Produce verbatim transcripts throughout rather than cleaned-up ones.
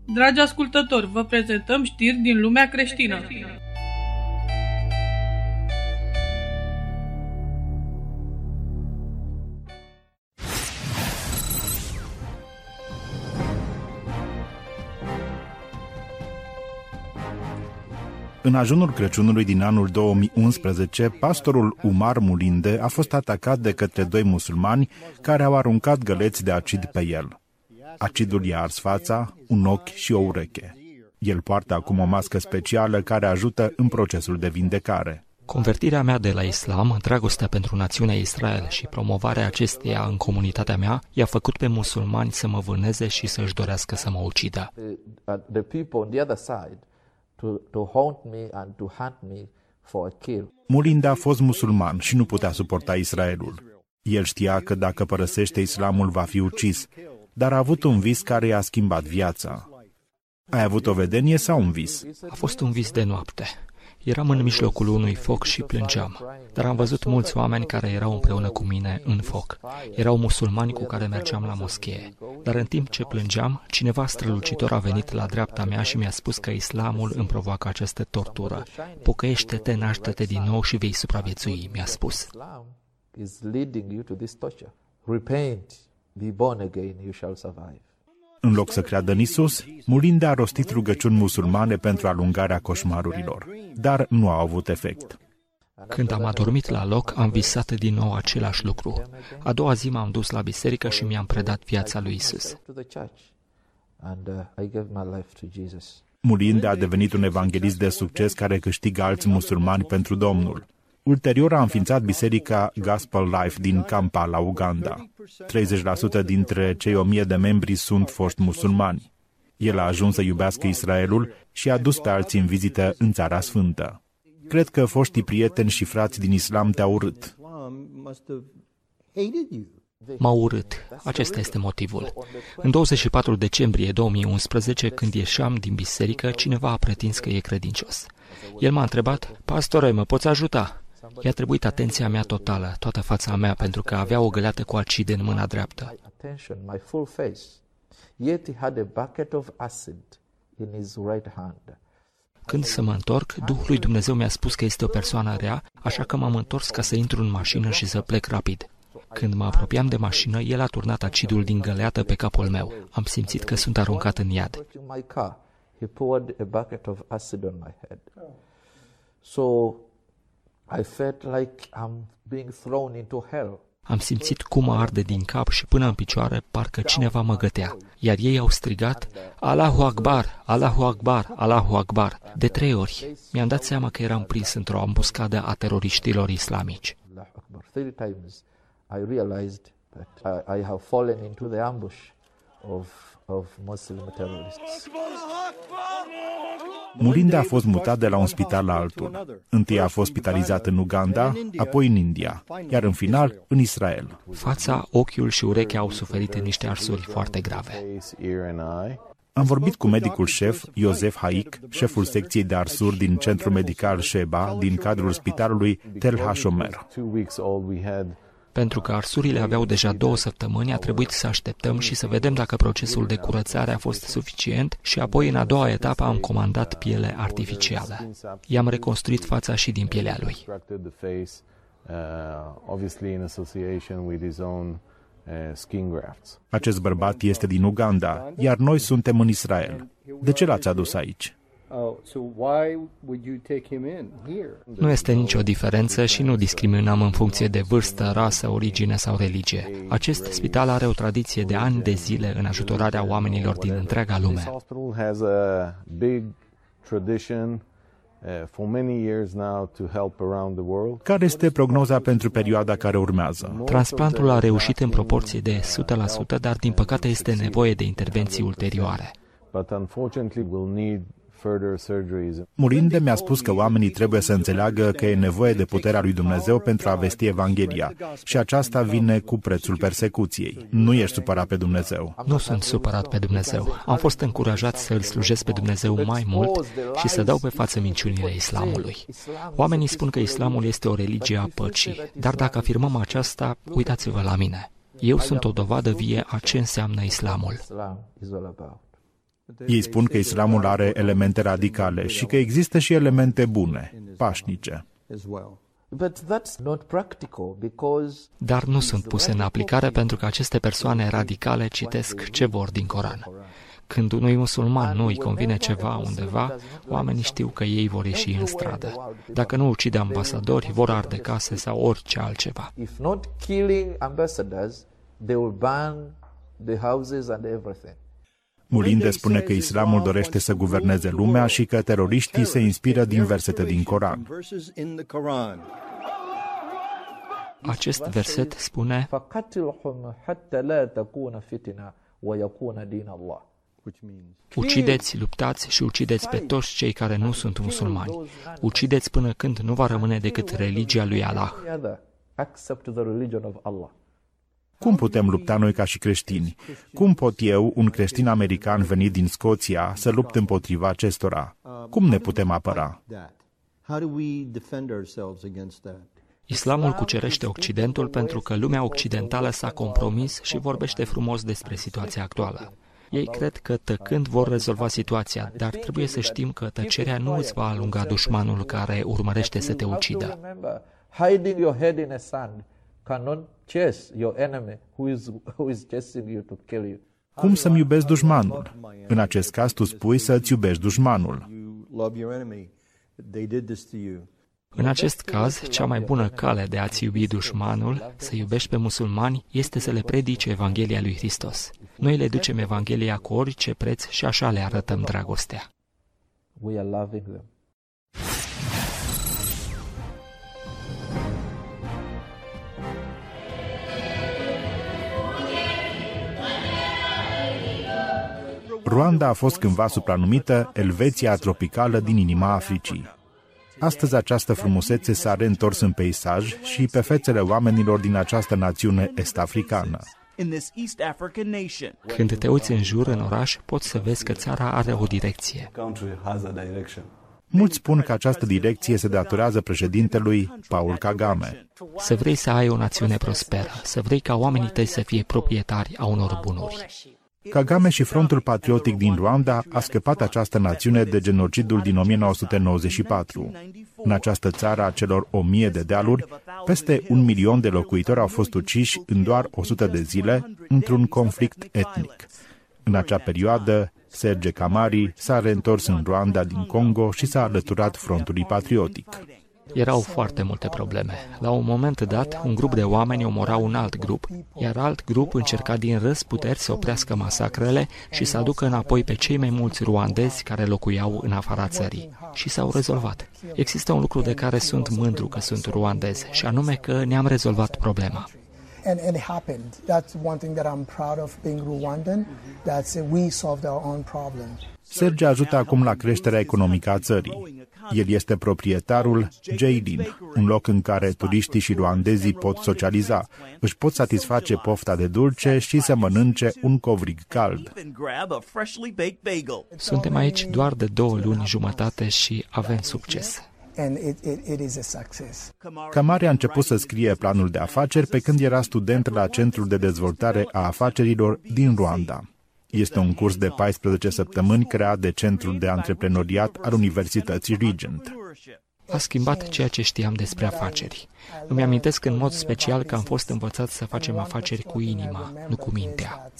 Dragi ascultători, vă prezentăm știri din lumea creștină. În ajunul Crăciunului din anul două mii unsprezece, pastorul Umar Mulinde a fost atacat de către doi musulmani care au aruncat găleți de acid pe el. Acidul i-a ars fața, un ochi și o ureche. El poartă acum o mască specială care ajută în procesul de vindecare. Convertirea mea de la islam, dragostea pentru națiunea Israel și promovarea acesteia în comunitatea mea i-a făcut pe musulmani să mă vâneze și să-și dorească să mă ucidă. Mulinde a fost musulman și nu putea suporta Israelul. El știa că dacă părăsește islamul va fi ucis, dar a avut un vis care i-a schimbat viața. Ai avut o vedenie sau un vis? A fost un vis de noapte. Eram în mijlocul unui foc și plângeam, dar am văzut mulți oameni care erau împreună cu mine în foc. Erau musulmani cu care mergeam la moschee. Dar în timp ce plângeam, cineva strălucitor a venit la dreapta mea și mi-a spus că islamul îmi provoacă această tortură. Pocăiește-te, naște-te din nou și vei supraviețui, mi-a spus. În loc să creadă în Isus, Mulinde a rostit rugăciuni musulmane pentru alungarea coșmarurilor, dar nu au avut efect. Când am adormit la loc, am visat din nou același lucru. A doua zi m-am dus la biserică și mi-am predat viața lui Isus. Mulinde a devenit un evanghelist de succes care câștigă alți musulmani pentru Domnul. Ulterior a înființat biserica Gospel Life din Kampala, Uganda. treizeci la sută dintre cei o mie de membri sunt foști musulmani. El a ajuns să iubească Israelul și a dus pe alții în vizită în Țara Sfântă. Cred că foștii prieteni și frați din islam te-au urât. M-au urât. Acesta este motivul. În douăzeci și patru decembrie două mii unsprezece, când ieșeam din biserică, cineva a pretins că e credincios. El m-a întrebat: "Pastore, mă poți ajuta?" I-a trebuit atenția mea totală, toată fața mea, pentru că avea o găleată cu acid în mâna dreaptă. Când să mă întorc, Duhul lui Dumnezeu mi-a spus că este o persoană rea, așa că m-am întors ca să intru în mașină și să plec rapid. Când mă apropiam de mașină, el a turnat acidul din găleată pe capul meu. Am simțit că sunt aruncat în iad. I felt like I'm being thrown into hell. Am simțit cum mă arde din cap și până în picioare, parcă cineva mă gătea. Iar ei au strigat: "Allahu Akbar, Allahu Akbar, Allahu Akbar", de trei ori. Mi-am dat seama că eram prins într-o ambuscadă a teroriștilor islamici. Three times I realized that I have fallen into the ambush of of Muslim terrorists. Mulinde a fost mutat de la un spital la altul. Întâi a fost spitalizat în Uganda, apoi în India, iar în final în Israel. Fața, ochiul și urechea au suferit niște arsuri foarte grave. Am vorbit cu medicul șef, Iosef Haik, șeful secției de arsuri din Centrul Medical Sheba, din cadrul spitalului Tel HaShomer. Pentru că arsurile aveau deja două săptămâni, a trebuit să așteptăm și să vedem dacă procesul de curățare a fost suficient și apoi, în a doua etapă, am comandat piele artificială. I-am reconstruit fața și din pielea lui. Acest bărbat este din Uganda, iar noi suntem în Israel. De ce l-ați adus aici? Nu este nicio diferență și nu discriminăm în funcție de vârstă, rasă, origine sau religie. Acest spital are o tradiție de ani de zile în ajutorarea oamenilor din întreaga lume. Care este prognoza pentru perioada care urmează? Transplantul a reușit în proporție de o sută la sută, dar din păcate este nevoie de intervenții ulterioare. Mulinde mi-a spus că oamenii trebuie să înțeleagă că e nevoie de puterea lui Dumnezeu pentru a vesti Evanghelia și aceasta vine cu prețul persecuției. Nu ești supărat pe Dumnezeu. Nu sunt supărat pe Dumnezeu. Am fost încurajat să îl slujesc pe Dumnezeu mai mult și să dau pe față minciunile islamului. Oamenii spun că islamul este o religie a păcii, dar dacă afirmăm aceasta, uitați-vă la mine. Eu sunt o dovadă vie a ce înseamnă islamul. Ei spun că islamul are elemente radicale și că există și elemente bune, pașnice. Dar nu sunt puse în aplicare pentru că aceste persoane radicale citesc ce vor din Coran. Când unui musulman nu îi convine ceva undeva, oamenii știu că ei vor ieși în stradă. Dacă nu ucide ambasadori, vor arde case sau orice altceva. Mulinde spune că islamul dorește să guverneze lumea și că teroriștii se inspiră din versete din Coran. Acest verset spune: ucideți, luptați și ucideți pe toți cei care nu sunt musulmani. Ucideți până când nu va rămâne decât religia lui Allah. Cum putem lupta noi ca și creștini? Cum pot eu, un creștin american venit din Scoția, să lupt împotriva acestora? Cum ne putem apăra? Islamul cucerește Occidentul pentru că lumea occidentală s-a compromis și vorbește frumos despre situația actuală. Ei cred că tăcând vor rezolva situația, dar trebuie să știm că tăcerea nu îți va alunga dușmanul care urmărește să te ucidă. Cum să-mi iubesc dușmanul? În acest caz, tu spui să-ți iubești dușmanul. În acest caz, cea mai bună cale de a-ți iubi dușmanul, să iubești pe musulmani, este să le predici Evanghelia lui Hristos. Noi le ducem Evanghelia cu orice preț și așa le arătăm dragostea. Rwanda a fost cândva supranumită Elveția tropicală din inima Africii. Astăzi această frumusețe s-a reîntors în peisaj și pe fețele oamenilor din această națiune est-africană. Când te uiți în jur în oraș, poți să vezi că țara are o direcție. Mulți spun că această direcție se datorează președintelui Paul Kagame. Să vrei să ai o națiune prosperă, să vrei ca oamenii tăi să fie proprietari a unor bunuri. Kagame și Frontul Patriotic din Rwanda a scăpat această națiune de genocidul din o mie nouă sute nouăzeci și patru. În această țară a celor o mie de dealuri, peste un milion de locuitori au fost uciși în doar o sută de zile într-un conflict etnic. În acea perioadă, Serge Kamari s-a reîntors în Rwanda din Congo și s-a alăturat Frontului Patriotic. Erau foarte multe probleme. La un moment dat, un grup de oameni omora un alt grup, iar alt grup încerca din răzputeri să oprească masacrele și să aducă înapoi pe cei mai mulți ruandezi care locuiau în afara țării. Și s-au rezolvat. Există un lucru de care sunt mândru că sunt ruandez, și anume că ne-am rezolvat problema. And, and it happened. That's one thing that I'm proud of being Rwandan, that we solved our own problem. Serge ajută acum la creșterea economică a țării. El este proprietarul Jaylin, un loc în care turiștii și ruandezii pot socializa, își pot satisface pofta de dulce și să mănânce un covrig cald. Suntem aici doar de două luni jumătate și avem succes. Kamari a început să scrie planul de afaceri pe când era student la Centrul de Dezvoltare a Afacerilor din Rwanda. Este un curs de paisprezece săptămâni creat de Centrul de Antreprenoriat al Universității Regent. A schimbat ceea ce știam despre afaceri. Îmi amintesc în mod special că am fost învățați să facem afaceri cu inima, nu cu mintea.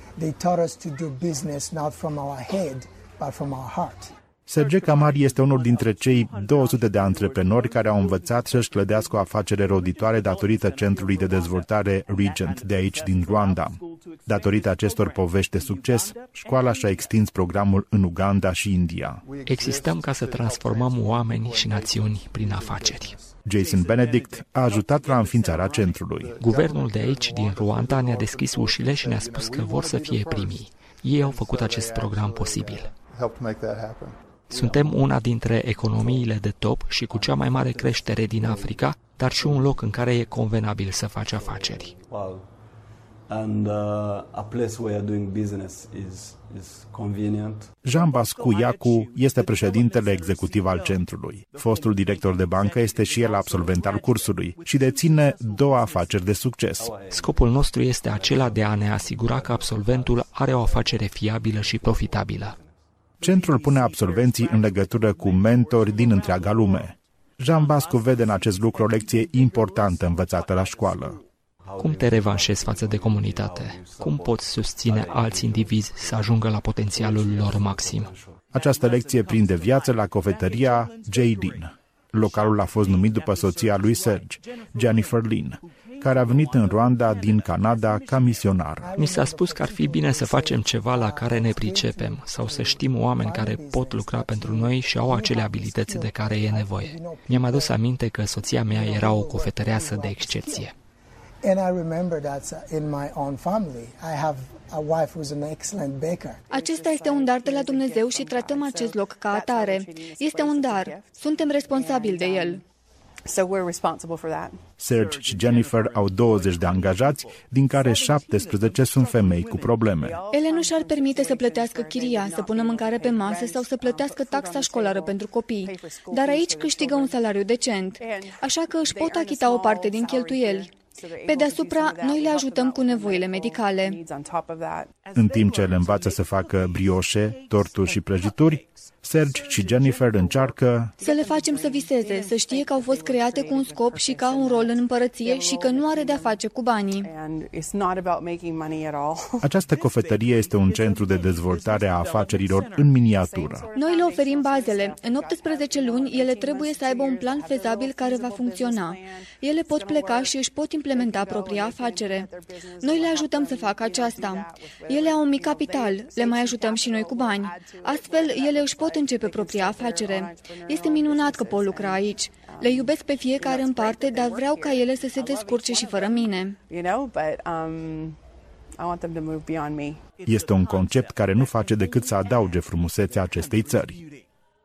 Serge Kamari este unul dintre cei două sute de antreprenori care au învățat să-și clădească o afacere roditoare datorită Centrului de Dezvoltare Regent de aici din Rwanda. Datorită acestor povești de succes, școala și-a extins programul în Uganda și India. Existăm ca să transformăm oameni și națiuni prin afaceri. Jason Benedict a ajutat la înființarea centrului. Guvernul de aici, din Rwanda, ne-a deschis ușile și ne-a spus că vor să fie primii. Ei au făcut acest program posibil. Suntem una dintre economiile de top și cu cea mai mare creștere din Africa, dar și un loc în care e convenabil să faci afaceri. and uh, a place where doing business is is convenient. Jean Bascu Iacu este președintele executiv al centrului. Fostul director de bancă este și el absolvent al cursului și deține două afaceri de succes. Scopul nostru este acela de a ne asigura că absolventul are o afacere fiabilă și profitabilă. Centrul pune absolvenții în legătură cu mentori din întreaga lume. Jean Bascu vede în acest lucru o lecție importantă învățată la școală. Cum te revanșezi față de comunitate? Cum poți susține alți indivizi să ajungă la potențialul lor maxim? Această lecție prinde viață la cofetăria J. Lin. Localul a fost numit după soția lui Serge, Jennifer Lin, care a venit în Rwanda din Canada ca misionar. Mi s-a spus că ar fi bine să facem ceva la care ne pricepem sau să știm oameni care pot lucra pentru noi și au acele abilități de care e nevoie. Mi-am adus aminte că soția mea era o cofetăreasă de excepție. And I remember that in my own family, I have a wife who's an excellent baker. Acesta este un dar de la Dumnezeu și tratăm acest loc ca atare. Este un dar. Suntem responsabili de el. So we're responsible for that. Serge și Jennifer au douăzeci de angajați, din care șaptesprezece sunt femei cu probleme. Ele nu și-ar permite să plătească chiria, să pună mâncare pe masă sau să plătească taxa școlară pentru copii. Dar aici câștigă un salariu decent, așa că își pot achita o parte din cheltuieli. Pe deasupra, noi le ajutăm cu nevoile medicale. În timp ce le învață să facă brioșe, torturi și prăjituri, Serge și Jennifer încearcă să le facem să viseze, să știe că au fost create cu un scop și că au un rol în împărăție și că nu are de-a face cu banii. Această cofetărie este un centru de dezvoltare a afacerilor în miniatură. Noi le oferim bazele. În optsprezece luni, ele trebuie să aibă un plan fezabil care va funcționa. Ele pot pleca și își pot implementa propria afacere. Noi le ajutăm să facă aceasta. Ele au un mic capital, le mai ajutăm și noi cu bani. Astfel, ele își pot începe propria afacere. Este minunat că pot lucra aici. Le iubesc pe fiecare în parte, dar vreau ca ele să se descurce și fără mine. Este un concept care nu face decât să adauge frumusețea acestei țări.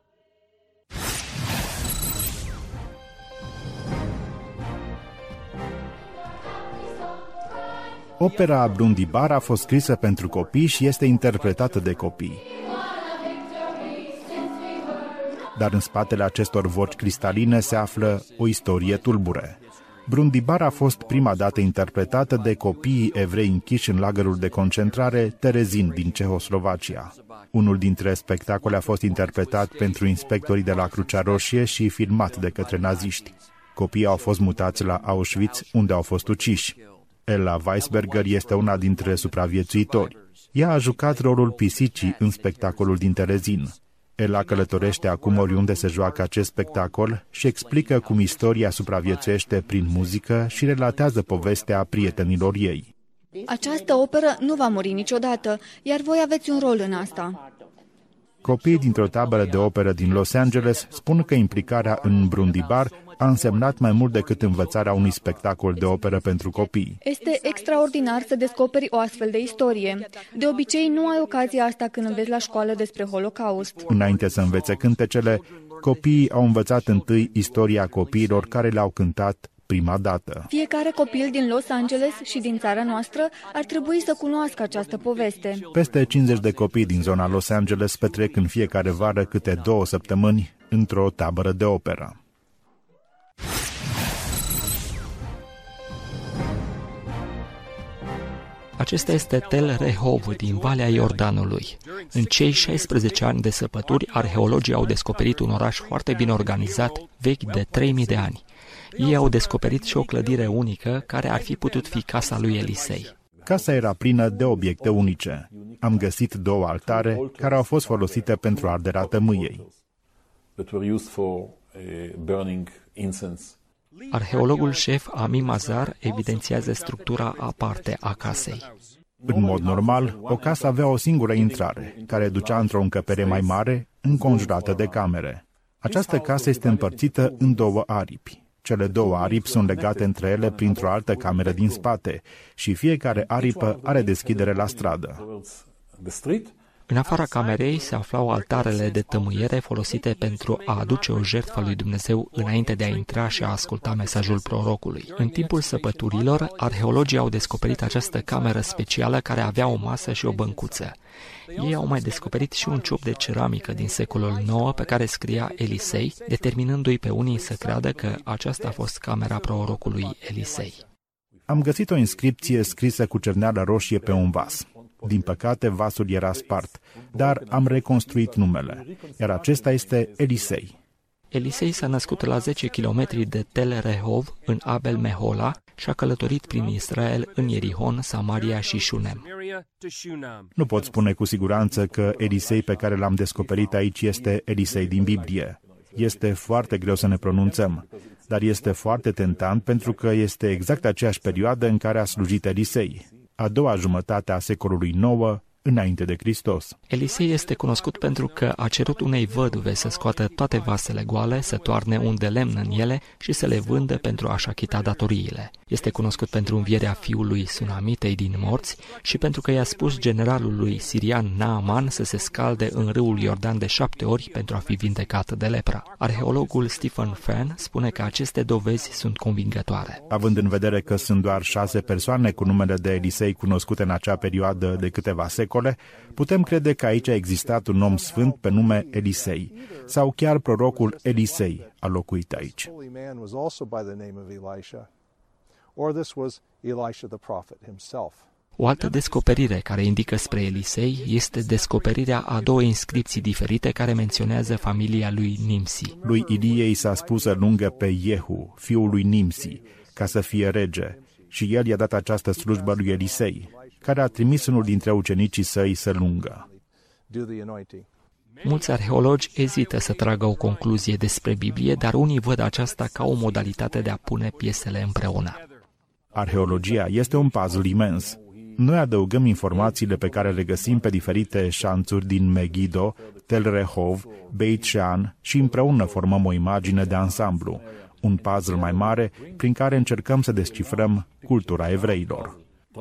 Opera Brundibar a fost scrisă pentru copii și este interpretată de copii. Dar în spatele acestor voci cristaline se află o istorie tulbure. Brundibar a fost prima dată interpretată de copiii evrei închiși în lagărul de concentrare Terezin din Cehoslovacia. Unul dintre spectacole a fost interpretat pentru inspectorii de la Crucea Roșie și filmat de către naziști. Copiii au fost mutați la Auschwitz, unde au fost uciși. Ella Weisberger este una dintre supraviețuitori. Ea a jucat rolul pisicii în spectacolul din Terezin. Ella călătorește acum oriunde se joacă acest spectacol și explică cum istoria supraviețuiește prin muzică și relatează povestea prietenilor ei. Această operă nu va muri niciodată, iar voi aveți un rol în asta. Copiii dintr-o tabără de operă din Los Angeles spun că implicarea în Brundibar a însemnat mai mult decât învățarea unui spectacol de operă pentru copii. Este extraordinar să descoperi o astfel de istorie. De obicei, nu ai ocazia asta când înveți la școală despre Holocaust. Înainte să învețe cântecele, copiii au învățat întâi istoria copiilor care le-au cântat prima dată. Fiecare copil din Los Angeles și din țara noastră ar trebui să cunoască această poveste. Peste cincizeci de copii din zona Los Angeles petrec în fiecare vară câte două săptămâni într-o tabără de operă. Acesta este Tel Rehov din Valea Iordanului. În cei șaisprezece ani de săpături, arheologii au descoperit un oraș foarte bine organizat, vechi de trei mii de ani. Ei au descoperit și o clădire unică, care ar fi putut fi casa lui Elisei. Casa era plină de obiecte unice. Am găsit două altare care au fost folosite pentru arderea tămâiei. Arheologul șef Ami Mazar evidențiază structura aparte a casei. În mod normal, o casă avea o singură intrare, care ducea într-o încăpere mai mare, înconjurată de camere. Această casă este împărțită în două aripi. Cele două aripi sunt legate între ele printr-o altă cameră din spate și fiecare aripă are deschidere la stradă. În afara camerei se aflau altarele de tămâiere folosite pentru a aduce o jertfă lui Dumnezeu înainte de a intra și a asculta mesajul prorocului. În timpul săpăturilor, arheologii au descoperit această cameră specială care avea o masă și o băncuță. Ei au mai descoperit și un ciup de ceramică din secolul nouă pe care scria Elisei, determinându-i pe unii să creadă că aceasta a fost camera prorocului Elisei. Am găsit o inscripție scrisă cu cerneală roșie pe un vas. Din păcate, vasul era spart, dar am reconstruit numele, iar acesta este Elisei. Elisei s-a născut la zece kilometri de Tel Rehov, în Abel Mehola, și a călătorit prin Israel în Ierihon, Samaria și Shunem. Nu pot spune cu siguranță că Elisei pe care l-am descoperit aici este Elisei din Biblie. Este foarte greu să ne pronunțăm, dar este foarte tentant pentru că este exact aceeași perioadă în care a slujit Elisei, a doua jumătate a secolului nouă, înainte de Hristos. Elisei este cunoscut pentru că a cerut unei văduve să scoată toate vasele goale, să toarne un de lemn în ele și să le vândă pentru a-și achita datoriile. Este cunoscut pentru învierea fiului Sunamitei din morți și pentru că i-a spus generalului sirian Naaman să se scalde în râul Iordan de șapte ori pentru a fi vindecat de lepra. Arheologul Stephen Fenn spune că aceste dovezi sunt convingătoare. Având în vedere că sunt doar șase persoane cu numele de Elisei cunoscute în acea perioadă de câteva secole, putem crede că aici a existat un om sfânt pe nume Elisei, sau chiar prorocul Elisei a locuit aici. O altă descoperire care indică spre Elisei este descoperirea a două inscripții diferite care menționează familia lui Nimsi. Lui Ilie i s-a spus să lungă pe Iehu, fiul lui Nimsi, ca să fie rege, și el i-a dat această slujbă lui Elisei, care a trimis unul dintre ucenicii săi să lungă. Mulți arheologi ezită să tragă o concluzie despre Biblie, dar unii văd aceasta ca o modalitate de a pune piesele împreună. Arheologia este un puzzle imens. Noi adăugăm informațiile pe care le găsim pe diferite șanțuri din Megiddo, Tel Rehov, Beit Shean și împreună formăm o imagine de ansamblu, un puzzle mai mare prin care încercăm să descifrăm cultura evreilor.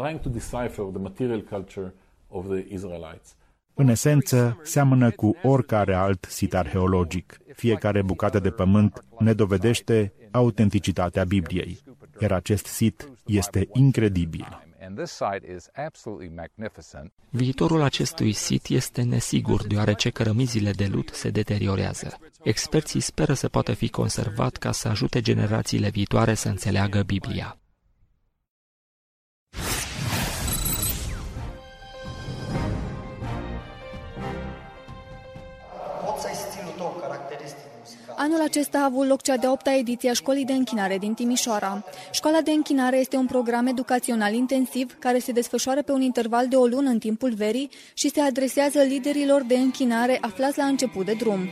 În esență, seamănă cu oricare alt sit arheologic. Fiecare bucată de pământ ne dovedește autenticitatea Bibliei, iar acest sit este incredibil. Viitorul acestui sit este nesigur, deoarece cărămizile de lut se deteriorează. Experții speră să poată fi conservat ca să ajute generațiile viitoare să înțeleagă Biblia. Anul acesta a avut loc cea de-a opta ediție a Școlii de Închinare din Timișoara. Școala de Închinare este un program educațional intensiv care se desfășoară pe un interval de o lună în timpul verii și se adresează liderilor de închinare aflați la început de drum.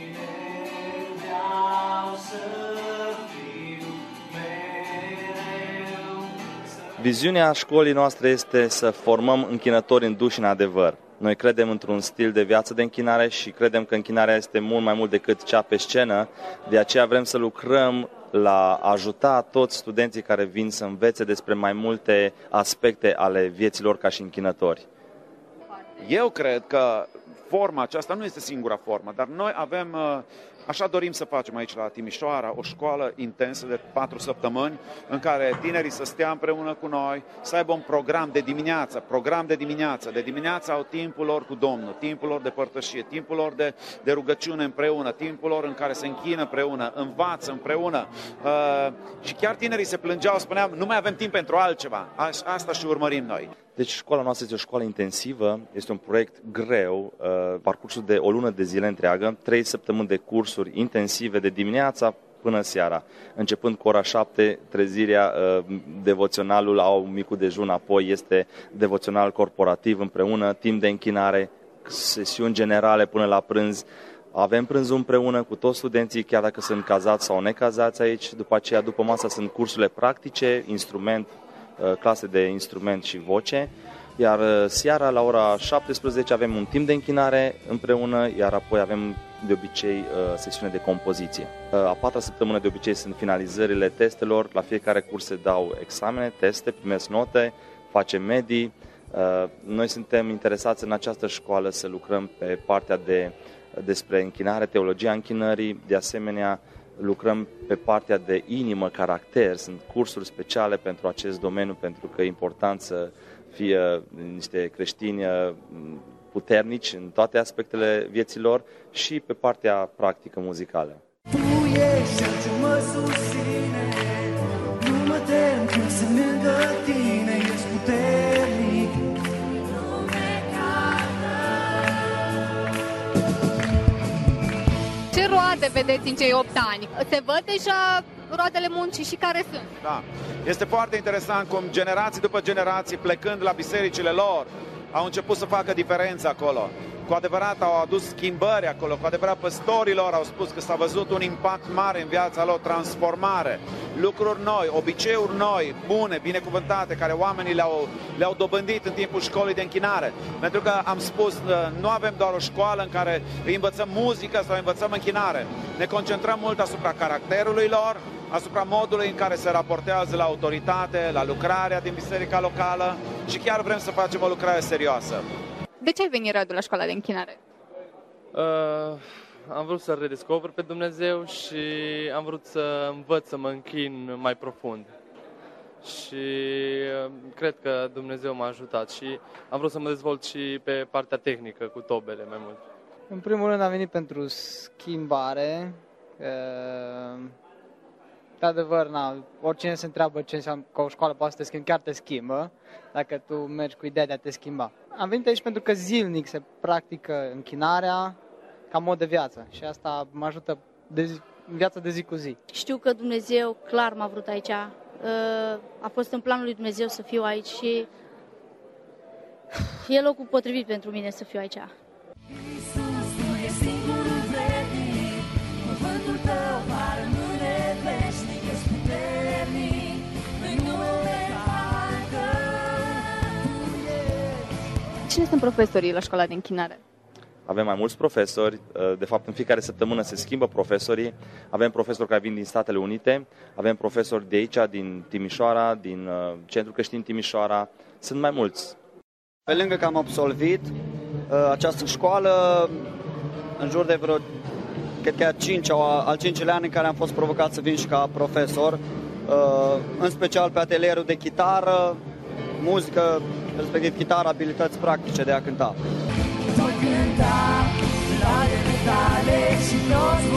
Viziunea școlii noastre este să formăm închinători în duh și în adevăr. Noi credem într-un stil de viață de închinare și credem că închinarea este mult mai mult decât cea pe scenă, de aceea vrem să lucrăm la a ajuta toți studenții care vin să învețe despre mai multe aspecte ale vieților ca și închinători. Eu cred că forma aceasta nu este singura formă, dar noi avem, așa dorim să facem aici la Timișoara, o școală intensă de patru săptămâni în care tinerii să stea împreună cu noi, să aibă un program de dimineață, program de dimineață. De dimineață au timpul lor cu Domnul, timpul lor de părtășie, timpul lor de, de rugăciune împreună, timpul lor în care se închină împreună, învață împreună. Uh, și chiar tinerii se plângeau, spuneam, nu mai avem timp pentru altceva. Asta și urmărim noi. Deci școala noastră este o școală intensivă, este un proiect greu, parcursul de o lună de zile întreagă, trei săptămâni de cursuri intensive de dimineața până seara. Începând cu ora șapte, trezirea, devoționalul, au micul dejun, apoi este devoțional corporativ împreună, timp de închinare, sesiuni generale până la prânz. Avem prânzul împreună cu toți studenții, chiar dacă sunt cazați sau necazați aici. După aceea, după masa, sunt cursurile practice, instrument, clase de instrument și voce, iar seara la ora șaptesprezece avem un timp de închinare împreună, iar apoi avem de obicei sesiune de compoziție. A patra săptămână de obicei sunt finalizările testelor, la fiecare curs se dau examene, teste, primesc note, facem medii, Noi suntem interesați în această școală să lucrăm pe partea de despre închinare, teologia închinării, de asemenea lucrăm pe partea de inimă, caracter, sunt cursuri speciale pentru acest domeniu, pentru că e important să fie niște creștini puternici în toate aspectele vieților și pe partea practică muzicală. Tu ești cel ce mă susține, nu mă tem când sunt lângă tine, ești puternic. Ce roade vedeți în cei opt ani? Se văd deja roadele muncii și care sunt? Da. Este foarte interesant cum generații după generații, plecând la bisericile lor, au început să facă diferență acolo. Cu adevărat au adus schimbări acolo, cu adevărat păstorii lor au spus că s-a văzut un impact mare în viața lor, transformare, lucruri noi, obiceiuri noi, bune, binecuvântate, care oamenii le-au, le-au dobândit în timpul școlii de închinare. Pentru că am spus, nu avem doar o școală în care îi învățăm muzică sau învățăm închinare. Ne concentrăm mult asupra caracterului lor, asupra modului în care se raportează la autoritate, la lucrarea din biserica locală și chiar vrem să facem o lucrare serioasă. De ce ai venit, Radu, la școala de închinare? Uh, am vrut să redescoper pe Dumnezeu și am vrut să învăț să mă închin mai profund. Și uh, cred că Dumnezeu m-a ajutat și am vrut să mă dezvolt și pe partea tehnică, cu tobele mai mult. În primul rând am venit pentru schimbare. Uh, de adevăr, na, oricine se întreabă ce înseamnă că o școală poate să te schimbi, chiar te schimbă, dacă tu mergi cu ideea de a te schimba. Am venit aici pentru că zilnic se practică închinarea ca mod de viață și asta mă ajută de zi, în viața de zi cu zi. Știu că Dumnezeu clar m-a vrut aici, a fost în planul lui Dumnezeu să fiu aici și e locul potrivit pentru mine să fiu aici. Iisus, tu ești singurul vrednic, cuvântul tău va rămâne veșnic, ești puternic, noi nu avem altă. Cine sunt profesorii la școala de închinare? Avem mai mulți profesori, de fapt în fiecare săptămână se schimbă profesorii, avem profesori care vin din Statele Unite, avem profesori de aici, din Timișoara, din Centrul Creștin Timișoara, sunt mai mulți. Pe lângă că am absolvit această școală, în jur de vreo, cred că a cincea, al cincilea an în care am fost provocat să vin și ca profesor, în special pe atelierul de chitară, muzică, respectiv chitară, abilități practice de a cânta. Voi cânta laudele tale și toți